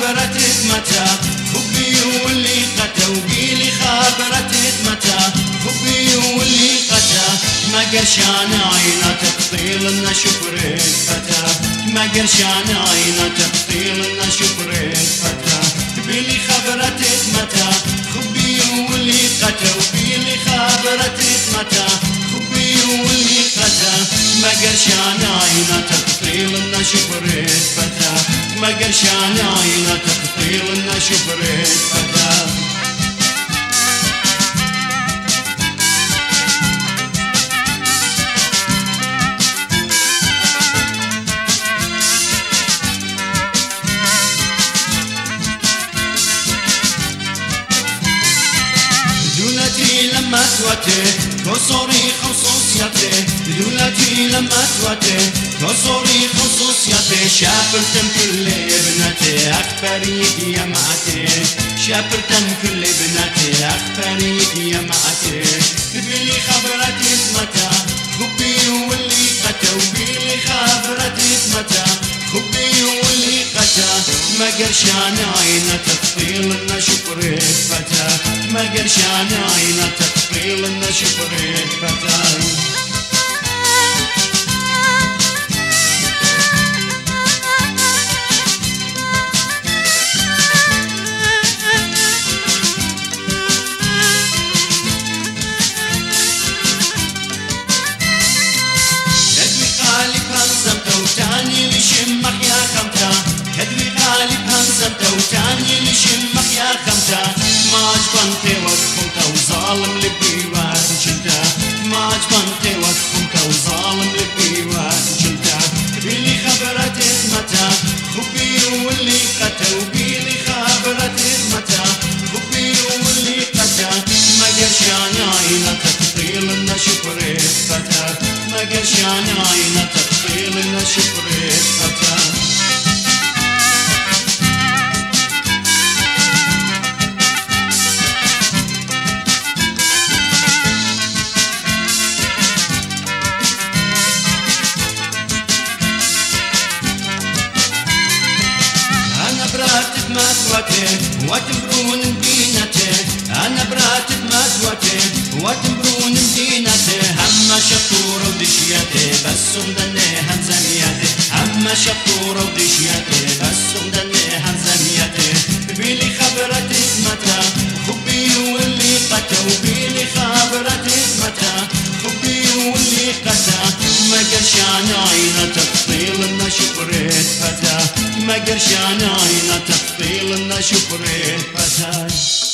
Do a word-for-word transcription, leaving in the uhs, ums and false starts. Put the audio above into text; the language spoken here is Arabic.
خبرتك متى حبي واللي قتا وبيلي خبرتك متى حبي واللي قتا ما قرشان عينا تفصيل لنا شكرك فتى ما قرشان عينا تفصيل لنا شكرك فتى بيلي خبرتك متى حبي واللي قتا وبيلي خبرتك متى حبي واللي قتا ما قرشان عينا تفصيل لنا شكرك فتى ما قرشان عينا تفصيل لنا شكرك فتى دولتي لما توتي كسوري خصوصياتي دولتي لما توتي كسوري خصوصياتي شافرتم كل ابنتي اخبريك يا معتي شافرتم كل ابنتي اخبريك يا معتي بيلي خبرتي متى حبي واللي قتا وبيلي خبرتي متى حبي واللي قتا ما قرشان عينا تفصيل لنا شكرك فتى ما قرشان عينا تفصيل لنا شكرك فتى وتاني لشمك يا خمتا كدري غالب هنزمتا وتاني لشمك يا خمتا ما عجبنتي وصفمتا وظالم لبي واتشلتا ما عجبنتي وصفمتا وظالم لبي واتشلتا بيلي خبرتي متى حبي واللي قتا وبيلي خبرتي متى حبي واللي قتا ما قرشان عينا تفصيل لنا شكرك فتى ما قرشان عينا تفصيل لنا شكرك فتى أنا براتب ما توتي وتمرون مدينتي أنا براتب ما توتي وتمرون مدينتي هم شطور ودشيتي بس ودني هنزميتي هم شطور ودشيتي بس ودني هنزميتي بيلي خبرتي متى حبي واللي قتا وبيلي خبرتي متى حبي واللي قتا ما قرشان عينا تفصيل لنا شكرك فتى ما قرشان عينا تفصيل لنا شكرك فتى